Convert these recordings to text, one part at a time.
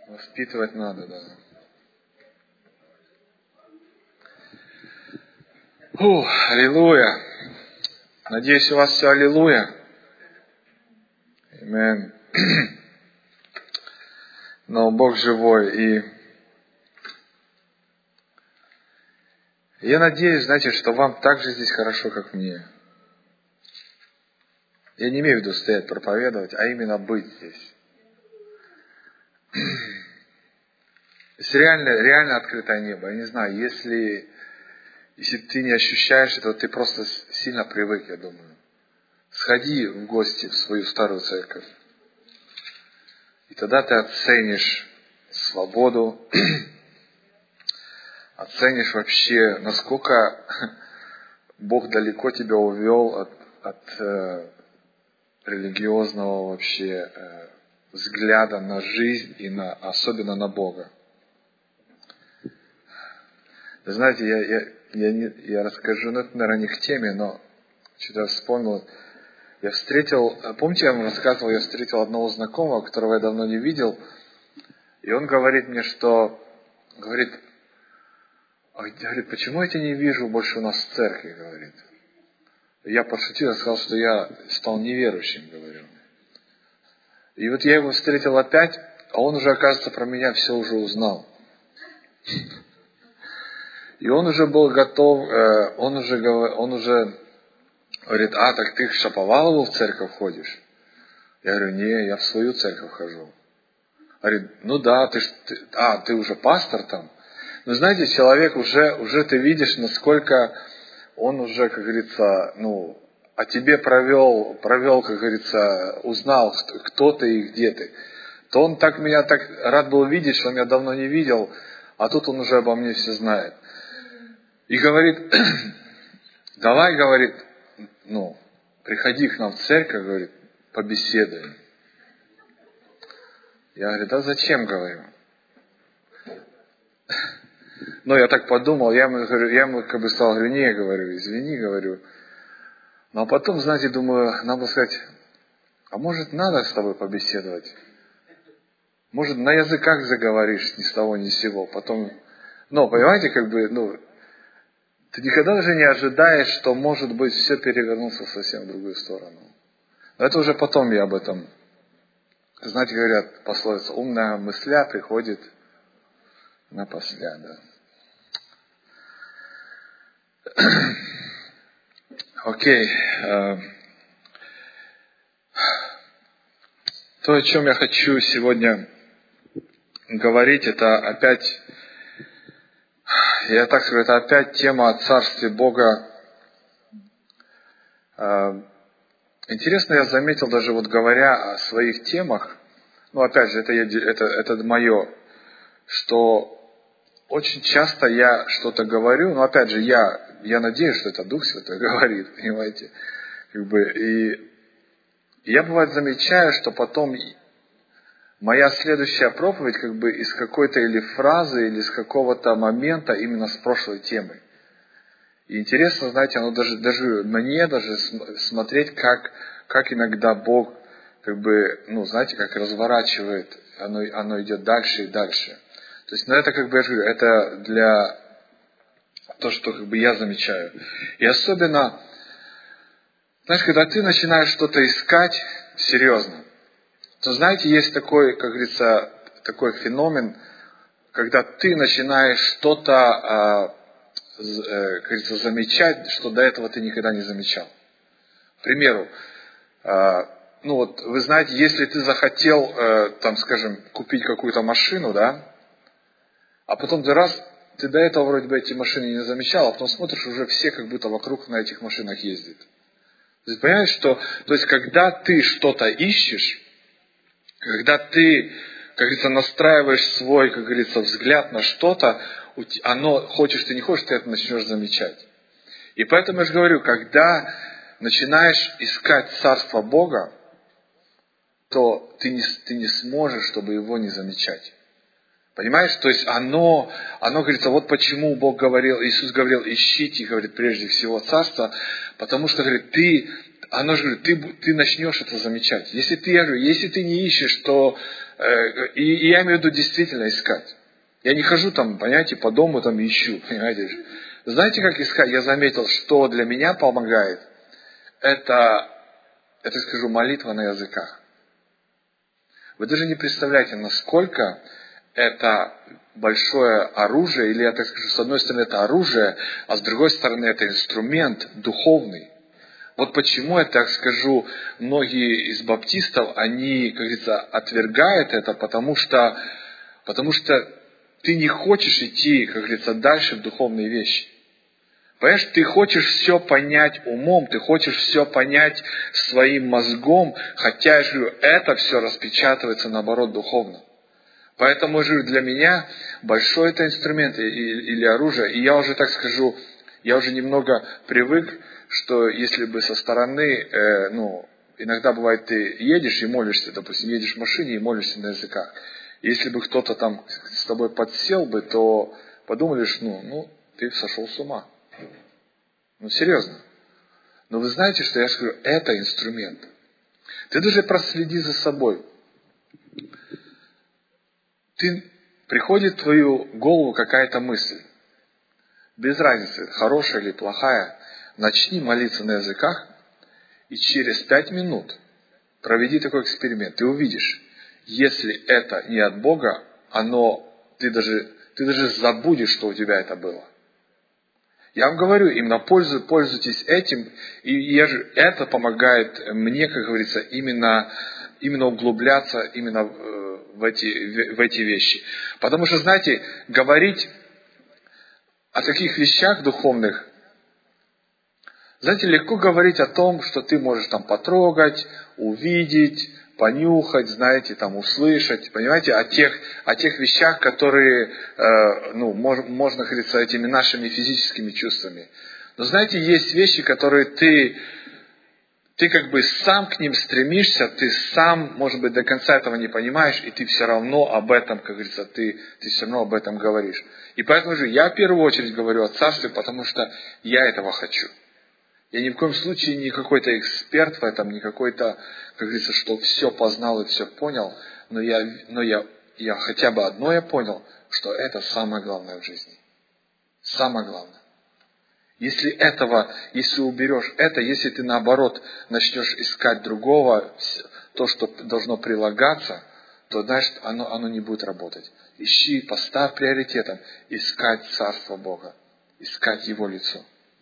Воспитывать надо, да. Аллилуйя. Надеюсь, у вас все аллилуйя. Аминь. Но Бог живой. И я надеюсь, знаете, что вам так же здесь хорошо, как мне. Я не имею в виду стоять проповедовать, а именно быть здесь. Есть реально открытое небо. Я не знаю, если ты не ощущаешь этого, ты просто сильно привык, я думаю. Сходи в гости в свою старую церковь. И тогда ты оценишь свободу, оценишь вообще, насколько Бог далеко тебя увел от религиозного вообще взгляда на жизнь и особенно на Бога. Вы знаете, я расскажу, это, наверное, не к теме, но что-то вспомнил. Помните, я вам рассказывал, я встретил одного знакомого, которого я давно не видел, и он говорит мне, говорит, почему я тебя не вижу больше у нас в церкви, говорит. Я пошутил, сказал, что я стал неверующим, говорю. И вот я его встретил опять, а он уже, оказывается, про меня все уже узнал. И он уже был готов, он уже говорит, так ты к Шаповалову в церковь ходишь? Я говорю, не, я в свою церковь хожу. Говорит, ну да, ты уже пастор там? Ну, знаете, человек уже ты видишь, насколько он уже, как говорится, о тебе провел, как говорится, узнал, кто ты и где ты. То он меня так рад был видеть, что он меня давно не видел, а тут он уже обо мне все знает. И говорит, давай, говорит, приходи к нам в церковь, говорит, побеседуем. Я говорю, да зачем, говорю. Я так подумал, я ему как бы сказал, не, говорю, извини, говорю. Но потом, знаете, думаю, надо было сказать, а может надо с тобой побеседовать? Может на языках заговоришь ни с того ни с сего. Потом, понимаете, как бы, ты никогда уже не ожидаешь, что, может быть, все перевернулся совсем в другую сторону. Но это уже потом я об этом. Знаете, говорят, пословица, умная мысля приходит напосля, да. Окей. То, о чем я хочу сегодня говорить, это опять, я так скажу, это опять тема о Царстве Бога. Интересно, я заметил, даже вот говоря о своих темах, опять же, это мое, что очень часто я что-то говорю, но опять же, я надеюсь, что это Дух Святой говорит, понимаете, и я, бывает, замечаю, что потом моя следующая проповедь из какой-то или фразы, или с какого-то момента именно с прошлой темы. И интересно, знаете, оно даже мне смотреть, как иногда Бог, знаете, как разворачивает, оно идет дальше и дальше. То есть, это, я говорю, это для то, что я замечаю. И особенно, знаешь, когда ты начинаешь что-то искать серьезно, то, знаете, есть такой, как говорится, такой феномен, когда ты начинаешь что-то, как говорится, замечать, что до этого ты никогда не замечал. К примеру, вы знаете, если ты захотел, скажем, купить какую-то машину, да, а потом ты до этого вроде бы эти машины не замечал, а потом смотришь, уже все как будто вокруг на этих машинах ездят. То есть, понимаешь, когда ты что-то ищешь, когда ты, как говорится, настраиваешь свой, как говорится, взгляд на что-то, оно, хочешь ты не хочешь, ты это начнешь замечать. И поэтому я же говорю, когда начинаешь искать Царство Бога, то ты не сможешь, чтобы его не замечать. Понимаешь? То есть оно говорится, вот почему Бог говорил, Иисус говорил, ищите, говорит, прежде всего Царство, потому что, говорит, ты начнешь это замечать. Если ты не ищешь, то И я имею в виду действительно искать. Я не хожу там, понимаете, по дому там ищу, понимаете. Знаете, как искать? Я заметил, что для меня помогает. Это скажу, молитва на языках. Вы даже не представляете, насколько это большое оружие, или я так скажу, с одной стороны это оружие, а с другой стороны это инструмент духовный. Вот почему я так скажу, многие из баптистов, они, как говорится, отвергают это, потому что ты не хочешь идти, как говорится, дальше в духовные вещи. Понимаешь, ты хочешь все понять умом, ты хочешь все понять своим мозгом, хотя, я же говорю, это все распечатывается, наоборот, духовно. Поэтому, я же говорю, для меня большой это инструмент или оружие, и я уже, так скажу, я уже немного привык, что если бы со стороны, иногда бывает, ты едешь и молишься, допустим, едешь в машине и молишься на языках. Если бы кто-то там с тобой подсел бы, то подумали, что, ты сошел с ума. Серьезно. Но вы знаете, что я скажу, это инструмент. Ты даже проследи за собой. Приходит в твою голову какая-то мысль. Без разницы, хорошая или плохая. Начни молиться на языках, и через 5 минут проведи такой эксперимент. Ты увидишь, если это не от Бога, ты даже забудешь, что у тебя это было. Я вам говорю, именно пользуйтесь этим, и это помогает мне, как говорится, именно углубляться именно в эти вещи. Потому что, знаете, говорить о таких вещах духовных, знаете, легко говорить о том, что ты можешь там потрогать, увидеть, понюхать, знаете, там услышать, понимаете, о тех вещах, которые, можно, говорится, этими нашими физическими чувствами. Но знаете, есть вещи, которые ты как бы сам к ним стремишься, ты сам, может быть, до конца этого не понимаешь, и ты все равно об этом, как говорится, ты все равно об этом говоришь. И поэтому же я в первую очередь говорю о царстве, потому что я этого хочу. Я ни в коем случае не какой-то эксперт в этом, не какой-то, как говорится, что все познал и все понял, но я хотя бы одно я понял, что это самое главное в жизни. Самое главное. Если уберешь это, если ты наоборот начнешь искать другого, то, что должно прилагаться, то, знаешь, оно не будет работать. Поставь приоритетом искать Царство Бога, искать Его лицо.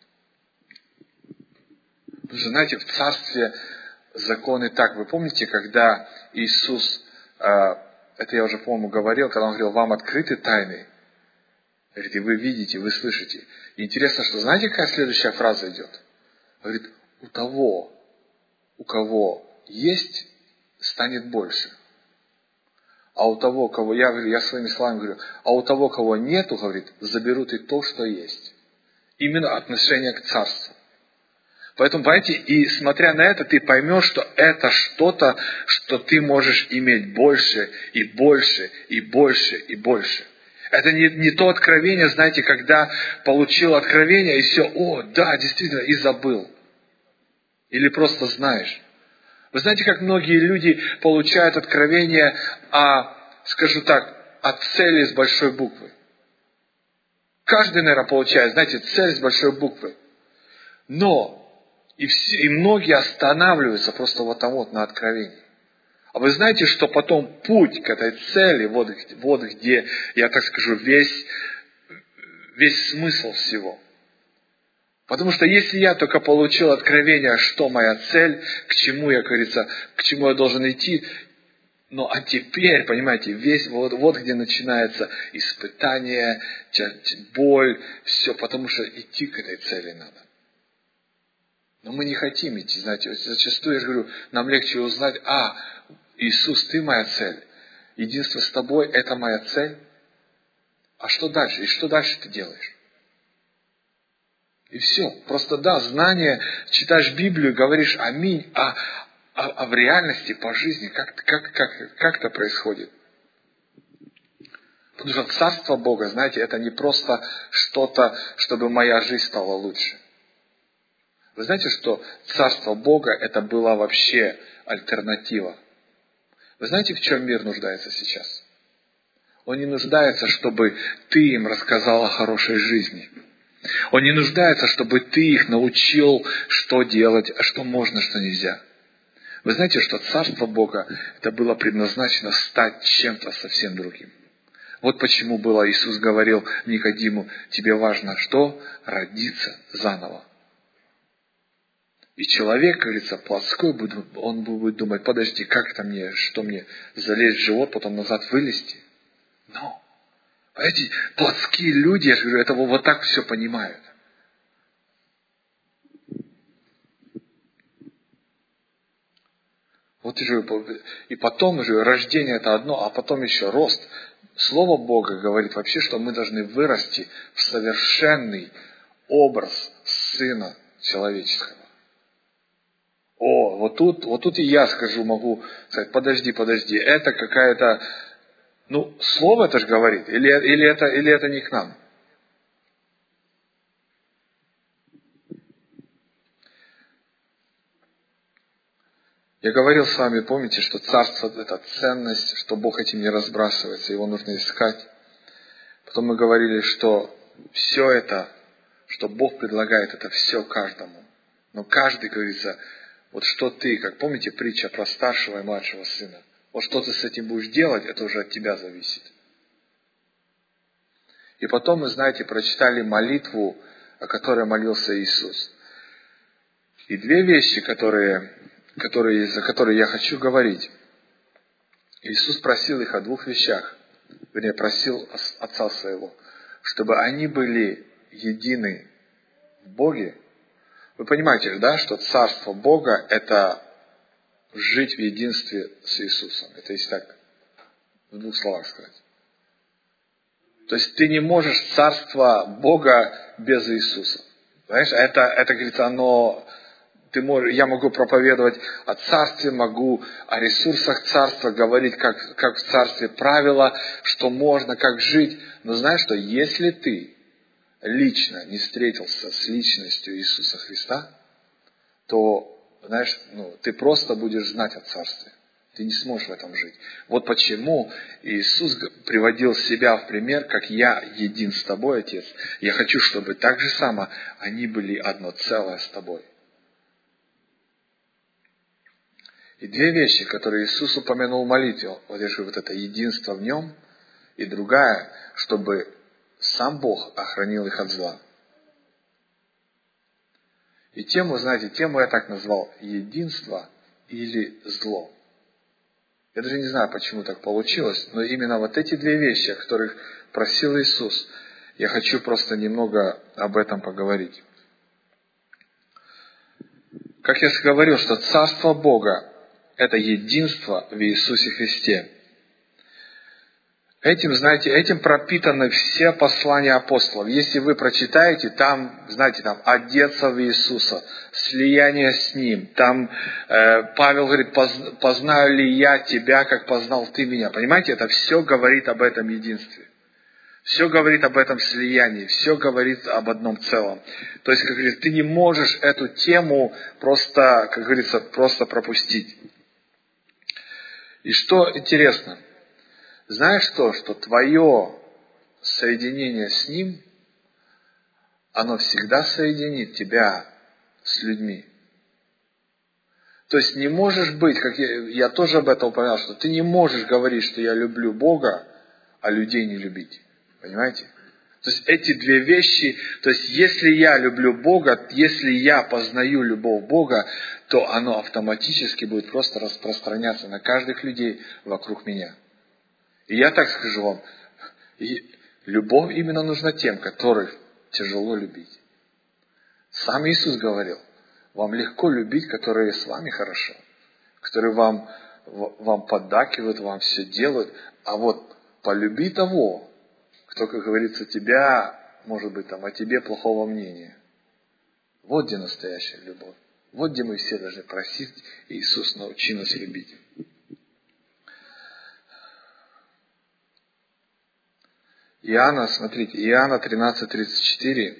Потому что, знаете, в Царстве законы так. Вы помните, когда Иисус, это я уже, по-моему, говорил, когда Он говорил, вам открыты тайны. Говорит, и вы видите, вы слышите. И интересно, что знаете, какая следующая фраза идет? Говорит, у того, у кого есть, станет больше. А у того, кого, я своими словами говорю, а у того, кого нету, говорит, заберут и то, что есть. Именно отношение к Царству. Поэтому, понимаете, и смотря на это, ты поймешь, что это что-то, что ты можешь иметь больше, и больше, и больше, и больше. Это не то откровение, знаете, когда получил откровение, и все, действительно, и забыл. Или просто знаешь. Вы знаете, как многие люди получают откровение скажу так, о цели с большой буквы. Каждый, наверное, получает, знаете, цель с большой буквы. Но и многие останавливаются просто на откровении. А вы знаете, что потом путь к этой цели, вот где, я так скажу, весь смысл всего. Потому что если я только получил откровение, что моя цель, к чему я, как говорится, к чему я должен идти, а теперь, понимаете, вот где начинается испытание, боль, все, потому что идти к этой цели надо. Но мы не хотим идти, знаете, зачастую, я же говорю, нам легче узнать, Иисус, Ты моя цель, единство с Тобой, это моя цель. А что дальше? И что дальше ты делаешь? И все. Просто знание, читаешь Библию, говоришь аминь, а в реальности по жизни как это происходит? Потому что Царство Бога, знаете, это не просто что-то, чтобы моя жизнь стала лучше. Вы знаете, что Царство Бога это была вообще альтернатива. Вы знаете, в чем мир нуждается сейчас? Он не нуждается, чтобы ты им рассказал о хорошей жизни. Он не нуждается, чтобы ты их научил, что делать, а что можно, что нельзя. Вы знаете, что Царство Бога, это было предназначено стать чем-то совсем другим. Вот почему было Иисус говорил Никодиму, тебе важно что? Родиться заново. И человек, как говорится, плотской, он будет думать, подожди, как это мне, что мне, залезть в живот, потом назад вылезти? Но, эти плотские люди, я же говорю, это вот так все понимают. Вот и потом же рождение это одно, а потом еще рост. Слово Бога говорит вообще, что мы должны вырасти в совершенный образ Сына Человеческого. Вот тут и я скажу, могу сказать, подожди, это какая-то, слово это же говорит, или это не к нам? Я говорил с вами, помните, что царство – это ценность, что Бог этим не разбрасывается, его нужно искать. Потом мы говорили, что все это, что Бог предлагает, это все каждому. Но каждый, как говорится, вот что ты, как помните притча про старшего и младшего сына, вот что ты с этим будешь делать, это уже от тебя зависит. И потом мы, знаете, прочитали молитву, о которой молился Иисус. И две вещи, за которые я хочу говорить. Иисус просил их о двух вещах. Вернее, просил Отца Своего, чтобы они были едины в Боге. Вы понимаете, да, что Царство Бога – это жить в единстве с Иисусом. Это если так в двух словах сказать. То есть ты не можешь Царство Бога без Иисуса. Знаешь, это говорится, я могу проповедовать о Царстве, могу о ресурсах Царства, говорить, как в Царстве правила, что можно, как жить. Но знаешь что, если ты лично не встретился с личностью Иисуса Христа, то, знаешь, ты просто будешь знать о Царстве. Ты не сможешь в этом жить. Вот почему Иисус приводил себя в пример, как я един с тобой, Отец. Я хочу, чтобы так же само они были одно целое с тобой. И две вещи, которые Иисус упомянул в молитве, вот я говорю, вот это единство в Нем, и другая, чтобы сам Бог охранил их от зла. И тему я так назвал единство или зло. Я даже не знаю, почему так получилось, но именно вот эти две вещи, о которых просил Иисус, я хочу просто немного об этом поговорить. Как я говорил, что Царство Бога – это единство в Иисусе Христе. Этим пропитаны все послания апостолов. Если вы прочитаете, там одеться в Иисуса, слияние с Ним. Там Павел говорит, познаю ли я тебя, как познал ты меня. Понимаете, это все говорит об этом единстве. Все говорит об этом слиянии, все говорит об одном целом. То есть, как говорится, ты не можешь эту тему просто, как говорится, просто пропустить. И что интересно, знаешь что твое соединение с Ним, оно всегда соединит тебя с людьми. То есть не можешь быть, как я тоже об этом упоминал, что ты не можешь говорить, что я люблю Бога, а людей не любить. Понимаете? То есть эти две вещи, то есть если я люблю Бога, если я познаю любовь Бога, то оно автоматически будет просто распространяться на каждых людей вокруг меня. И я так скажу вам, любовь именно нужна тем, которых тяжело любить. Сам Иисус говорил, вам легко любить, которые с вами хорошо, которые вам поддакивают, вам все делают, а вот полюби того, кто, как говорится, тебя, может быть, о тебе плохого мнения. Вот где настоящая любовь. Вот где мы все должны просить, Иисус, научи нас любить. Иоанна 13:34.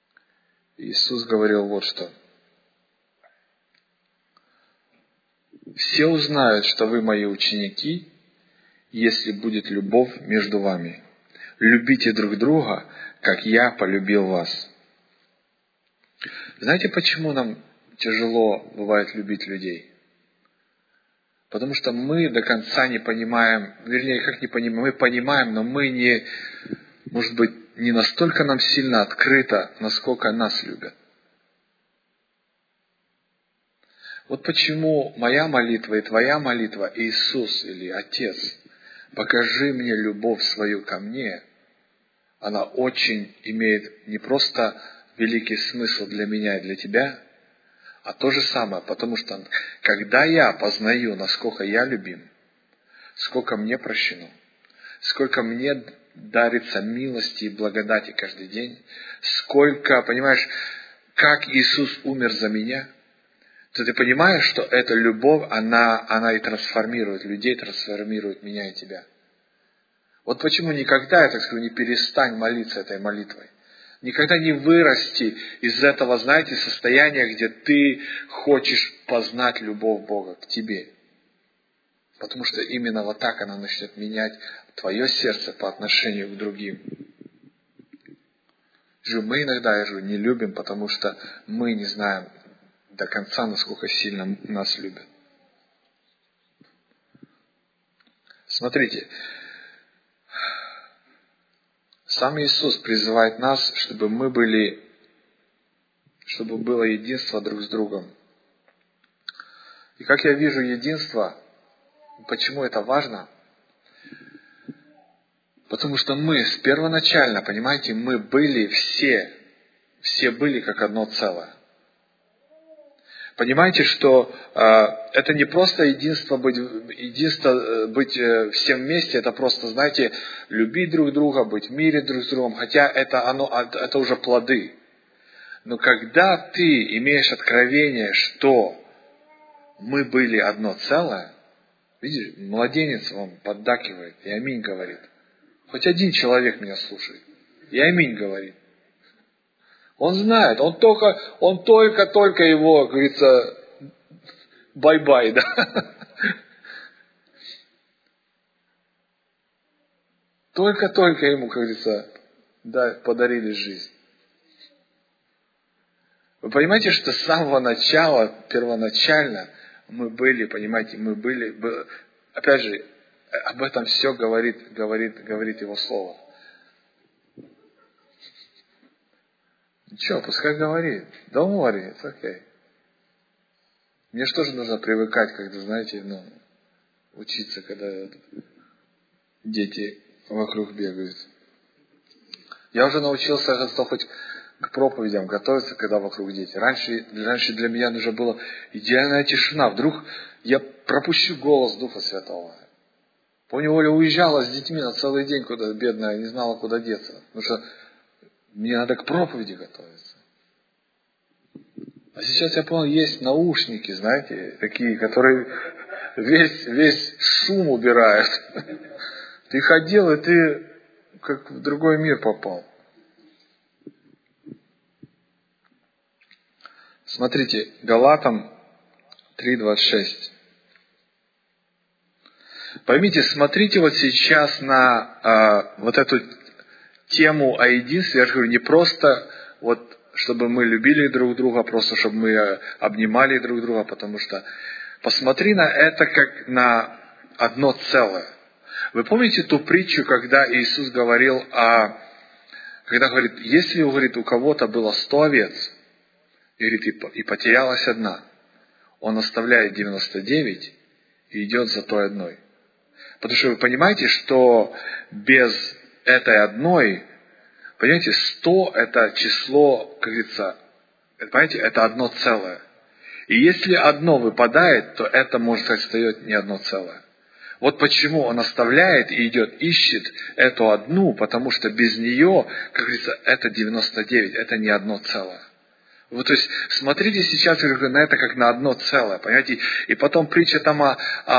Иисус говорил вот что. все узнают, что вы мои ученики, если будет любовь между вами. Любите друг друга, как я полюбил вас. Знаете, почему нам тяжело бывает любить людей? Потому что мы до конца не понимаем, вернее, как не понимаем, мы понимаем, но мы не, может быть, не настолько нам сильно открыто, насколько нас любят. Вот почему моя молитва и твоя молитва, Иисус или Отец, покажи мне любовь свою ко мне, она очень имеет не просто великий смысл для меня и для тебя, а то же самое, потому что когда я познаю, насколько я любим, сколько мне прощено, сколько мне дарится милости и благодати каждый день, сколько, понимаешь, как Иисус умер за меня, то ты понимаешь, что эта любовь, она и трансформирует людей, трансформирует меня и тебя. Вот почему никогда, я так скажу, не перестань молиться этой молитвой. Никогда не вырасти из этого, знаете, состояния, где ты хочешь познать любовь Бога к тебе. Потому что именно вот так она начнет менять твое сердце по отношению к другим. Мы иногда, не любим, потому что мы не знаем до конца, насколько сильно нас любят. Смотрите, сам Иисус призывает нас, чтобы было единство друг с другом. И как я вижу единство, почему это важно? Потому что мы первоначально, понимаете, мы были все были как одно целое. Понимаете, что это не просто единство быть всем вместе, это просто, знаете, любить друг друга, быть в мире друг с другом, хотя это уже плоды. Но когда ты имеешь откровение, что мы были одно целое, видишь, младенец вам поддакивает и аминь говорит. Хоть один человек меня слушает и аминь говорит. Он знает, он только его, как говорится, бай-бай, да. Только ему, как говорится, да, подарили жизнь. Вы понимаете, что с самого начала, первоначально, мы были, понимаете, опять же, об этом все говорит его слово. Ничего, пускай говорит. Don't worry, it's okay. Мне же тоже нужно привыкать, когда, знаете, учиться, когда дети вокруг бегают. Я уже научился хоть к проповедям готовиться, когда вокруг дети. Раньше для меня нужна была идеальная тишина. Вдруг я пропущу голос Духа Святого. Помню, Оля уезжала с детьми на целый день, куда бедная, не знала, куда деться. Потому что мне надо к проповеди готовиться. А сейчас я понял, есть наушники, знаете, такие, которые весь шум убирают. Ты ходил, и ты как в другой мир попал. Смотрите, Галатам 3:26. Поймите, смотрите вот сейчас на вот эту тему о единстве. Я же говорю, не просто вот чтобы мы любили друг друга, просто чтобы мы обнимали друг друга, потому что посмотри на это как на одно целое. Вы помните ту притчу, когда Иисус говорил когда говорит, если, говорит, у кого-то было 100 овец, и, говорит, и потерялась одна, он оставляет 99 и идет за той одной. Потому что вы понимаете, что без этой одной, понимаете, 100 это число, как говорится, понимаете, это одно целое. И если одно выпадает, то это, можно сказать, встает не одно целое. Вот почему он оставляет и идет, ищет эту одну, потому что без нее, как говорится, это 99, это не одно целое. Вот, то есть, смотрите сейчас на это как на одно целое, понимаете? И потом притча там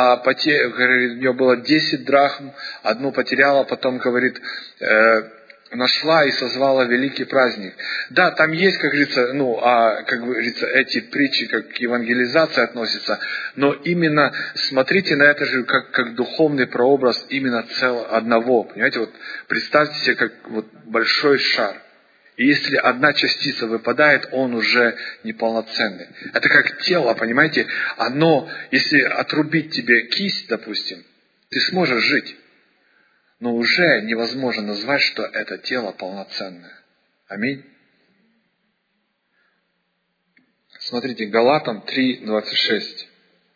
говорит, у нее было 10 драхм, одну потеряла, потом говорит, нашла и созвала великий праздник. Да, там есть, как говорится, как говорится, эти притчи, как к евангелизации относятся, но именно смотрите на это же как духовный прообраз именно одного. Понимаете, вот представьте себе, как вот большой шар. И если одна частица выпадает, он уже неполноценный. Это как тело, понимаете, если отрубить тебе кисть, допустим, ты сможешь жить. Но уже невозможно назвать, что это тело полноценное. Аминь. Смотрите, Галатам 3:26.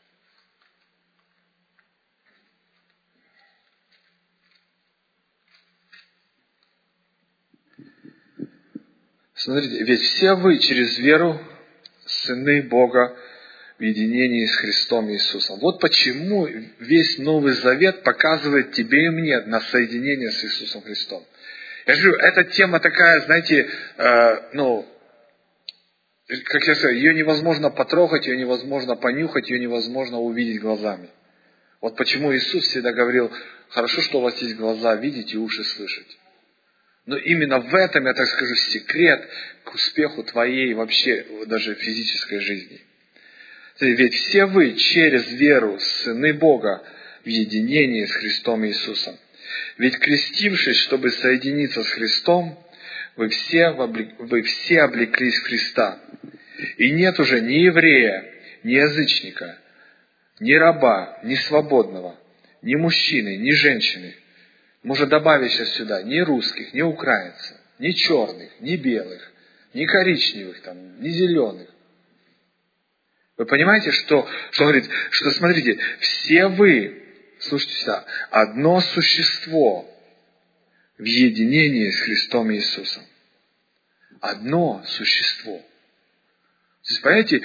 Смотрите, ведь все вы через веру сыны Бога в единении с Христом Иисусом. Вот почему весь Новый Завет показывает тебе и мне на соединение с Иисусом Христом. Я же говорю, эта тема такая, знаете, как я сказал, ее невозможно потрогать, ее невозможно понюхать, ее невозможно увидеть глазами. Вот почему Иисус всегда говорил, хорошо, что у вас есть глаза видеть и уши слышать. Но именно в этом, я так скажу, секрет к успеху твоей вообще даже физической жизни. Ведь все вы через веру сыны Бога в единении с Христом Иисусом. Ведь крестившись, чтобы соединиться с Христом, вы все облеклись в Христа. И нет уже ни еврея, ни язычника, ни раба, ни свободного, ни мужчины, ни женщины. Может добавить сейчас сюда, ни русских, ни украинцев, ни черных, ни белых, ни коричневых, ни зеленых. Вы понимаете, что говорит, что смотрите, все вы, слушайте сюда, одно существо в единении с Христом Иисусом. Одно существо. То есть, понимаете,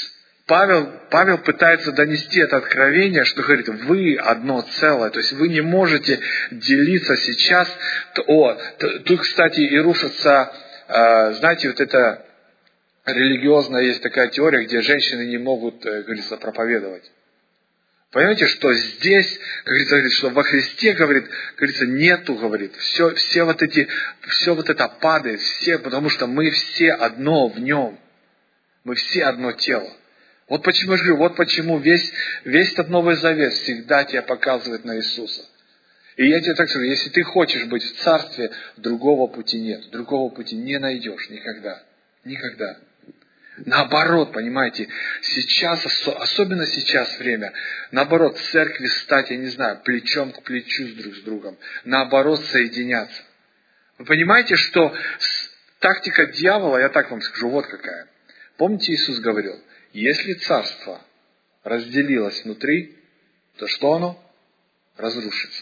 Павел пытается донести это откровение, что говорит, вы одно целое. То есть вы не можете делиться сейчас. Тут, кстати, и рушится, знаете, вот это религиозная есть такая теория, где женщины не могут, как говорится, проповедовать. Понимаете, что здесь, как говорится, что во Христе, говорится, нету, говорит, все вот это падает, потому что мы все одно в Нем. Мы все одно тело. Вот почему я говорю, вот почему весь этот Новый Завет всегда тебя показывает на Иисуса. И я тебе так скажу, если ты хочешь быть в Царстве, другого пути нет. Другого пути не найдешь никогда. Никогда. Наоборот, понимаете, сейчас, особенно сейчас время, наоборот, церкви стать, я не знаю, плечом к плечу друг с другом. Наоборот, соединяться. Вы понимаете, что тактика дьявола, я так вам скажу, вот какая. Помните, Иисус говорил, если царство разделилось внутри, то что оно? Разрушится.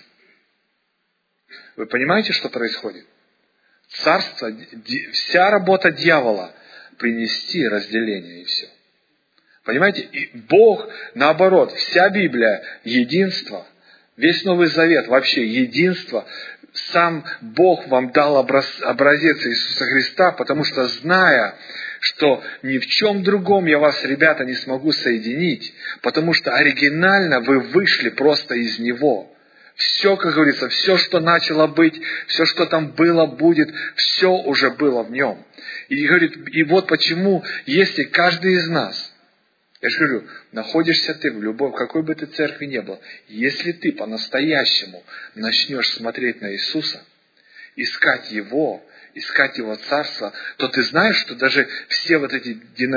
Вы понимаете, что происходит? Царство, вся работа дьявола принести разделение и все. Понимаете? И Бог, наоборот, вся Библия, единство, весь Новый Завет, вообще единство. Сам Бог вам дал образец Иисуса Христа, потому что, зная, что ни в чем другом я вас, ребята, не смогу соединить, потому что оригинально вы вышли просто из Него. Все, как говорится, все, что начало быть, все, что там было, будет, все уже было в Нем. И говорит, и вот почему, если каждый из нас, я же говорю, находишься ты в какой бы ты церкви ни был, если ты по-настоящему начнешь смотреть на Иисуса, искать Его Царство, то ты знаешь, что даже все вот эти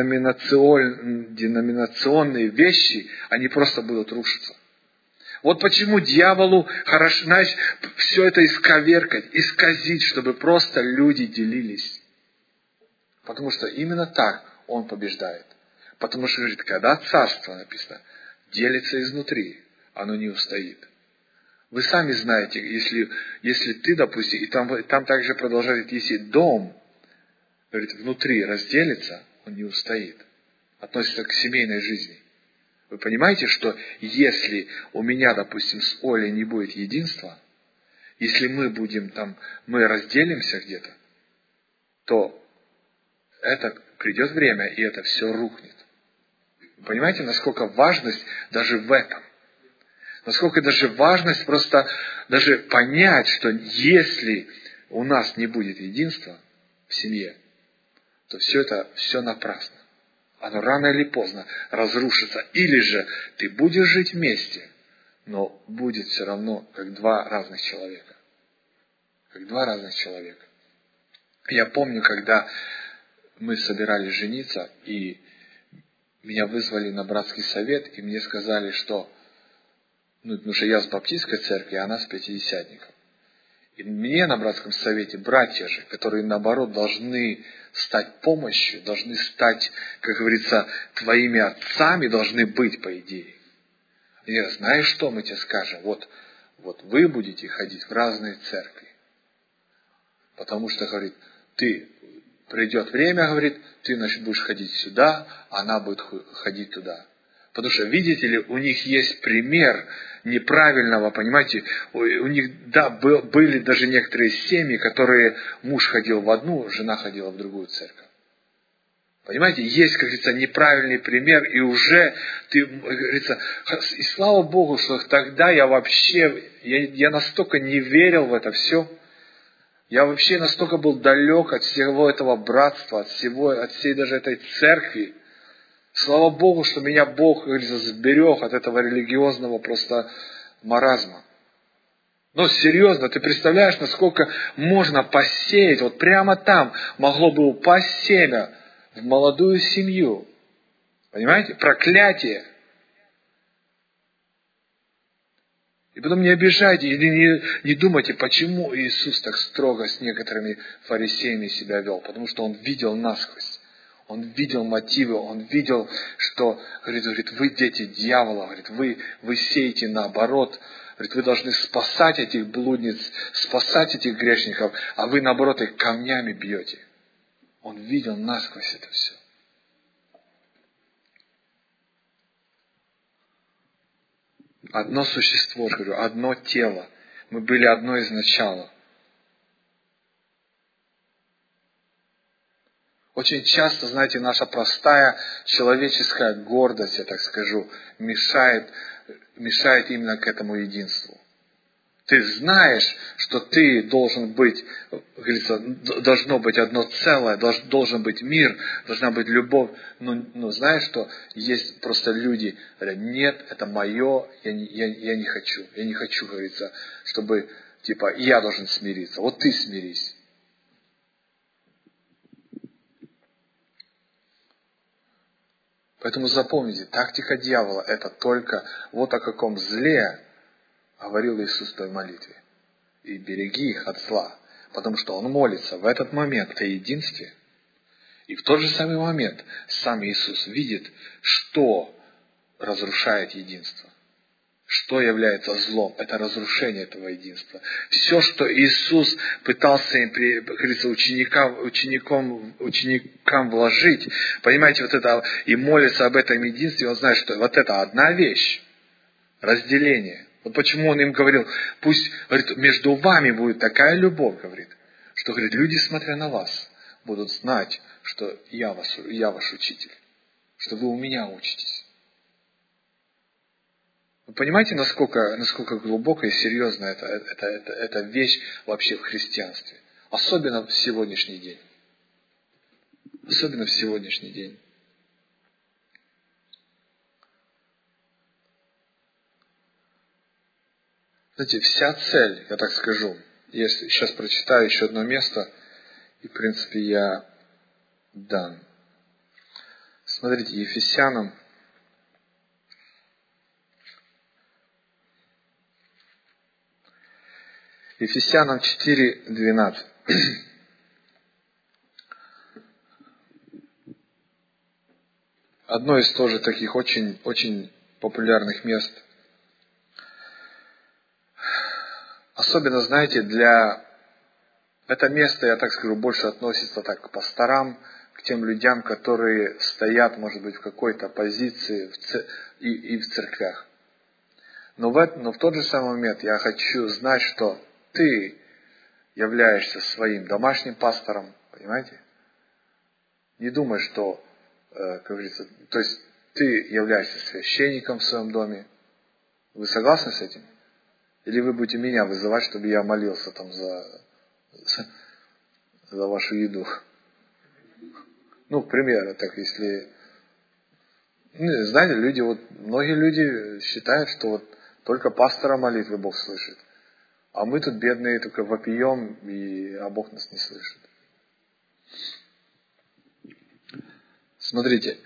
деноминационные вещи, они просто будут рушиться. Вот почему дьяволу хорошо, знаешь, все это исковеркать, исказить, чтобы просто люди делились. Потому что именно так он побеждает. Потому что, говорит, когда царство, написано, делится изнутри, оно не устоит. Вы сами знаете, если ты, допустим, и там также продолжает, если дом, говорит, внутри разделится, он не устоит. Относится к семейной жизни. Вы понимаете, что если у меня, допустим, с Олей не будет единства, если мы разделимся где-то, то это придет время, и это все рухнет. Вы понимаете, насколько важность даже в этом? Насколько даже важность просто даже понять, что если у нас не будет единства в семье, то все напрасно. Оно рано или поздно разрушится. Или же ты будешь жить вместе, но будет все равно как два разных человека. Как два разных человека. Я помню, когда мы собирались жениться, и меня вызвали на братский совет, и мне сказали, что, потому что я с баптистской церкви, а она с пятидесятников. И мне на братском совете братья же, которые, наоборот, должны стать помощью, должны стать, как говорится, твоими отцами, должны быть, по идее. И я, знаешь что, мы тебе скажем, вот вы будете ходить в разные церкви. Потому что, говорит, придет время, говорит, ты, значит, будешь ходить сюда, а она будет ходить туда. Потому что, видите ли, у них есть пример неправильного, понимаете, у них, да, были даже некоторые семьи, которые муж ходил в одну, жена ходила в другую церковь. Понимаете, есть, как говорится, неправильный пример, и уже ты, как говорится, и слава Богу, что тогда я настолько не верил в это все. Я вообще настолько был далек от всего этого братства, от всей даже этой церкви. Слава Богу, что меня Бог, как говорится, сберег от этого религиозного просто маразма. Но серьезно, ты представляешь, насколько можно посеять, вот прямо там могло бы упасть семя в молодую семью. Понимаете? Проклятие. И потом не обижайте или не думайте, почему Иисус так строго с некоторыми фарисеями себя вел. Потому что Он видел насквозь. Он видел мотивы, Он видел, что, говорит, вы дети дьявола, говорит, вы сеете наоборот. Говорит, вы должны спасать этих блудниц, спасать этих грешников, а вы наоборот их камнями бьете. Он видел насквозь это все. Одно существо, говорю, одно тело. Мы были одно изначало. Очень часто, знаете, наша простая человеческая гордость, я так скажу, мешает именно к этому единству. Ты знаешь, что ты должен быть, говорится, должно быть одно целое, должен быть мир, должна быть любовь. Но знаешь, что есть просто люди, говорят, нет, это мое, я не хочу. Я не хочу, говорится, чтобы, я должен смириться. Вот ты смирись. Поэтому запомните, тактика дьявола – это только вот о каком зле говорил Иисус в той молитве. И береги их от зла. Потому что Он молится в этот момент о единстве. И в тот же самый момент сам Иисус видит, что разрушает единство. Что является злом? Это разрушение этого единства. Все, что Иисус пытался им, как говорится, ученикам вложить, понимаете, вот это, и молится об этом единстве, Он знает, что вот это одна вещь. Разделение. Вот почему Он им говорил, пусть, говорит, между вами будет такая любовь, говорит, что, говорит, люди, смотря на вас, будут знать, что я ваш учитель, что вы у меня учитесь. Вы понимаете, насколько глубокая и серьезная эта вещь вообще в христианстве? Особенно в сегодняшний день. Особенно в сегодняшний день. Знаете, вся цель, я так скажу, если сейчас прочитаю еще одно место, и в принципе я дан. Смотрите, Ефесянам 4:12. Одно из тоже таких очень, очень популярных мест. Особенно, знаете, это место, я так скажу, больше относится так к пасторам, к тем людям, которые стоят, может быть, в какой-то позиции и в церквях. Но в тот же самый момент я хочу знать, что ты являешься своим домашним пастором, понимаете? Не думай, что, как говорится, то есть ты являешься священником в своем доме. Вы согласны с этим? Или вы будете меня вызывать, чтобы я молился там за вашу еду. Ну, к примеру, так если... Ну, знаете, многие люди считают, что вот только пастора молитвы Бог слышит. А мы тут бедные только вопием, а Бог нас не слышит. Смотрите.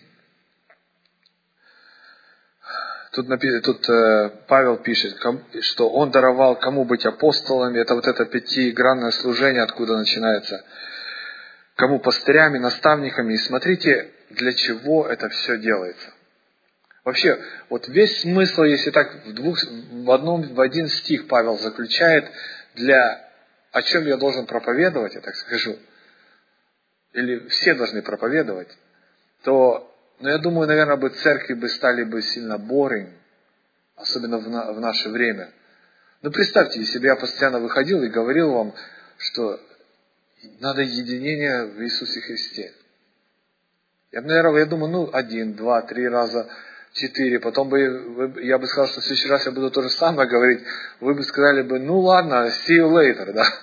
Тут Павел пишет, что он даровал кому быть апостолами. Это вот это пятигранное служение, откуда начинается. Кому пастырями, наставниками. И смотрите, для чего это все делается. Вообще, вот весь смысл, если так в один стих Павел заключает, о чем я должен проповедовать, я так скажу, или все должны проповедовать, то, я думаю, наверное, церкви стали бы сильно boring, особенно в наше время. Представьте, если бы я постоянно выходил и говорил вам, что надо единение в Иисусе Христе. Я думаю, 1, 2, 3 раза, 4, потом я бы сказал, что в следующий раз я буду то же самое говорить, вы бы сказали бы, ладно, see you later, да.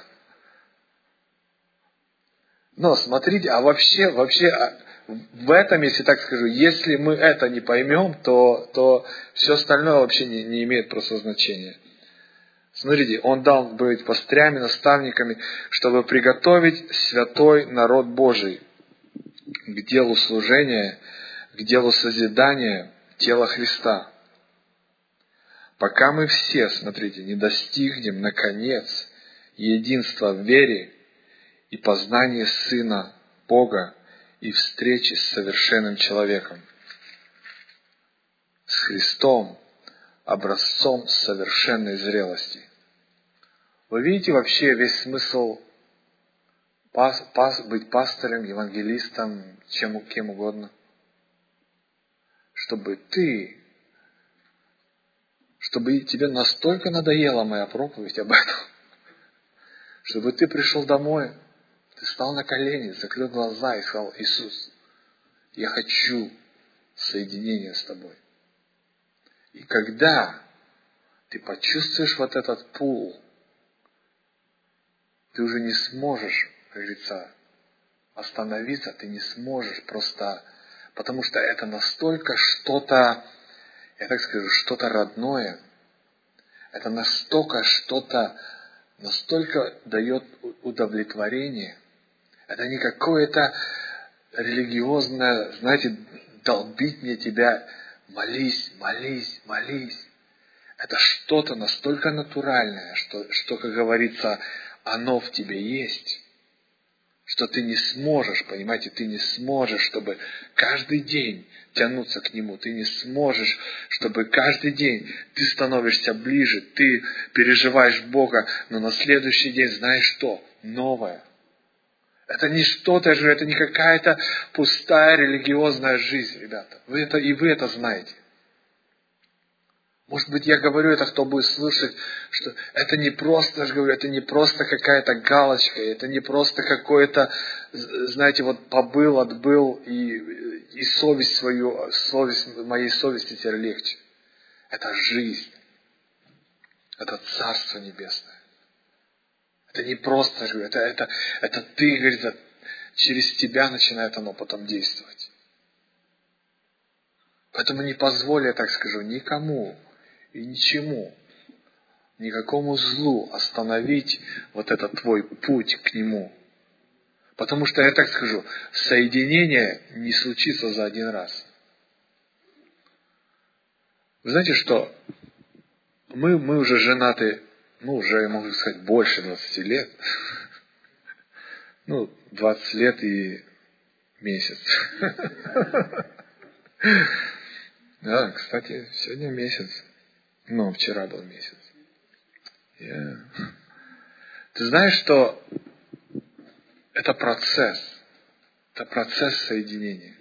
Но смотрите, вообще, в этом, если так скажу, если мы это не поймем, то все остальное вообще не имеет просто значения. Смотрите, он дал быть пастырями, наставниками, чтобы приготовить святой народ Божий к делу служения, к делу созидания тела Христа. Пока мы все, смотрите, не достигнем, наконец, единства в вере и познании Сына Бога и встречи с совершенным человеком, с Христом, образцом совершенной зрелости. Вы видите вообще весь смысл быть пастором, евангелистом, кем угодно? Чтобы тебе настолько надоела моя проповедь об этом, чтобы ты пришел домой, ты встал на колени, закрыл глаза и сказал: Иисус, я хочу соединения с тобой. И когда ты почувствуешь вот этот пул, ты уже не сможешь, как говорится, остановиться, ты не сможешь просто, потому что это настолько что-то, я так скажу, что-то родное, это настолько дает удовлетворение. Это не какое-то религиозное, знаете, долбить мне тебя, молись, молись, молись. Это что-то настолько натуральное, что, как говорится, оно в тебе есть, что ты не сможешь, понимаете, ты не сможешь, чтобы каждый день тянуться к Нему, ты не сможешь, чтобы каждый день ты становишься ближе, ты переживаешь Бога, но на следующий день знаешь что? Новое. Это не что-то же, это не какая-то пустая религиозная жизнь, ребята. Вы это знаете. Может быть, я говорю это, кто будет слышать, что это не просто, я же говорю, это не просто какая-то галочка, это не просто какое-то, знаете, вот побыл, отбыл, и совесть моей совести теперь легче. Это жизнь. Это Царство Небесное. Это не просто, я же говорю, это ты, говорится, через тебя начинает оно потом действовать. Поэтому не позволь, я так скажу, никому и ничему, никакому злу остановить вот этот твой путь к Нему. Потому что, я так скажу, соединение не случится за один раз. Вы знаете, что мы уже женаты, уже, я могу сказать, больше 20 лет. 20 лет и месяц. Да, кстати, сегодня месяц. Вчера был месяц. Ты знаешь, что это процесс соединения.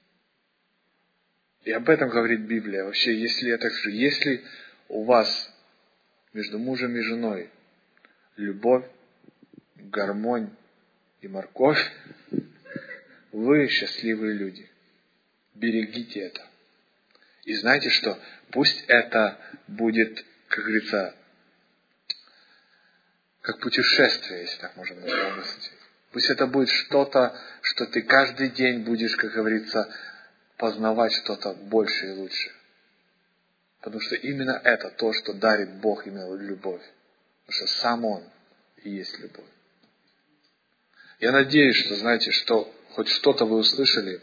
И об этом говорит Библия. Вообще, если у вас между мужем и женой любовь, гармонь и морковь, вы счастливые люди. Берегите это. И знаете что? Пусть это будет, как говорится, как путешествие, если так можно помыслить. Пусть это будет что-то, что ты каждый день будешь, как говорится, познавать что-то больше и лучше. Потому что именно это то, что дарит Бог, именно любовь. Потому что сам Он и есть любовь. Я надеюсь, что, знаете, что хоть что-то вы услышали.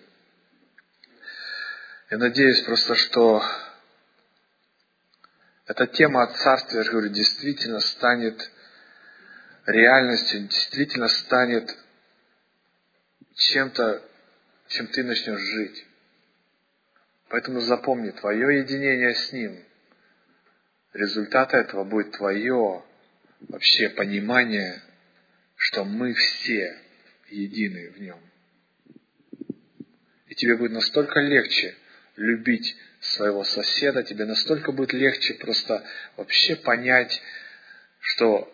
Я надеюсь просто, что эта тема о царстве, я же говорю, действительно станет реальностью, действительно станет чем-то, чем ты начнешь жить. Поэтому запомни, твое единение с Ним, результат этого будет твое вообще понимание, что мы все едины в Нем. И тебе будет настолько легче любить своего соседа, тебе настолько будет легче просто вообще понять, что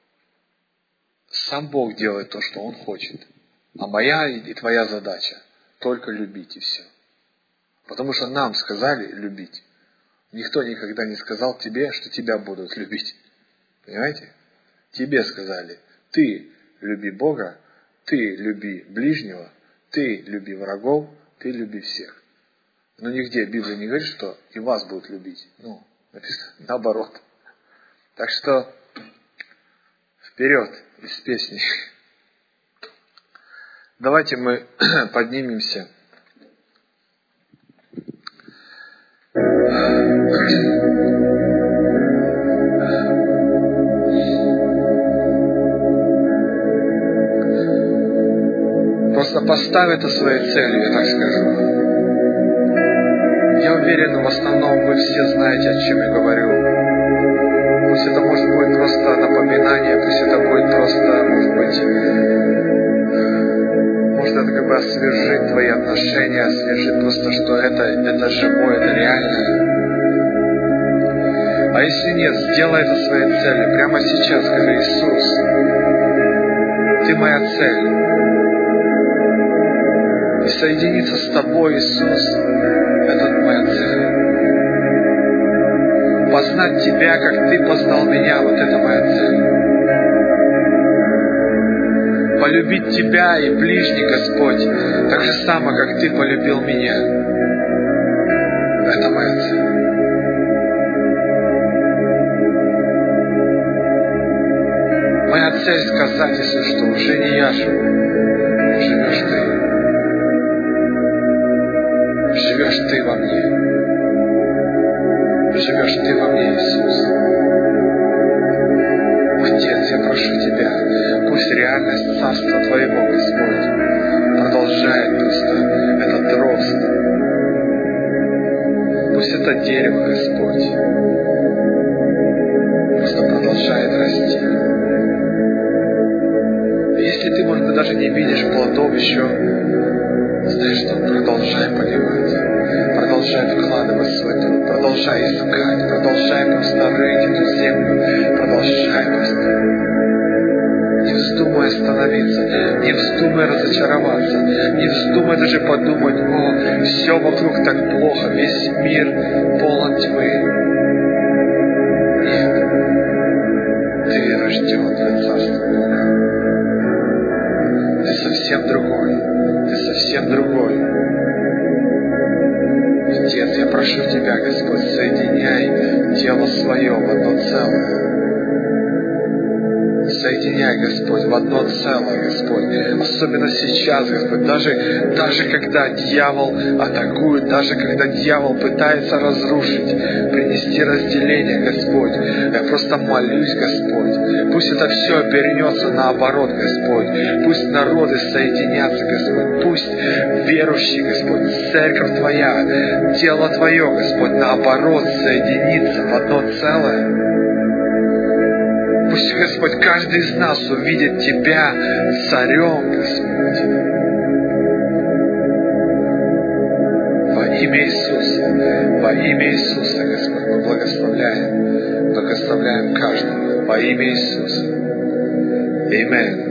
сам Бог делает то, что Он хочет. А моя и твоя задача только любить и все. Потому что нам сказали любить. Никто никогда не сказал тебе, что тебя будут любить. Понимаете? Тебе сказали, ты люби Бога, ты люби ближнего, ты люби врагов, ты люби всех. Но нигде Библия не говорит, что и вас будут любить. Написано наоборот. Так что вперед из песни. Давайте мы поднимемся. Просто поставь это своей целью, я так скажу. Я уверен, в основном вы все знаете, о чем я говорю. Пусть это может быть просто напоминание, пусть это будет просто, может это как бы освежить твои отношения, освежить просто, что это живое, это реальное. А если нет, сделай это своей целью. Прямо сейчас скажи: Иисус, Ты моя цель. И соединиться с Тобой, Иисус, это моя цель. Познать Тебя, как Ты познал меня, вот это моя цель. Полюбить Тебя и ближних, Господь, так же само, как Ты полюбил меня. Это моя цель. Моя цель сказать, Иисус, что уже не я живу, живешь Ты. Живешь Ты во мне. Живешь Ты во мне, Иисус. Отец, я прошу Тебя, пусть реальность Царства Твоего, Господь, продолжает просто этот рост. Пусть это дерево, Господь, просто продолжает расти. Если Ты, может быть, даже не видишь плодов еще, знаешь что, продолжай поливать, продолжай вкладывать свой труд, продолжай искать, продолжай просто рыть эту землю, продолжай просто. Не вздумай остановиться, не вздумай разочароваться, не вздумай даже подумать: все вокруг так плохо, весь мир полон тьмы. Нет, ты рожден для Царства Бога. Ты совсем другой. Ты совсем другой. Отец, я прошу Тебя, Господь, соединяй тело свое в одно целое. Соединяй, Господь, в одно целое, Господь. Особенно сейчас, Господь, даже когда дьявол атакует, даже когда дьявол пытается разрушить, принести разделение, Господь. Я просто молюсь, Господь. Пусть это все обернется наоборот, Господь. Пусть народы соединятся, Господь. Пусть верующие, Господь, церковь Твоя, тело Твое, Господь, наоборот соединится в одно целое. Пусть, Господь, каждый из нас увидит Тебя царем, Господь. Во имя Иисуса, Господь, мы благословляем каждого во имя Иисуса. Аминь.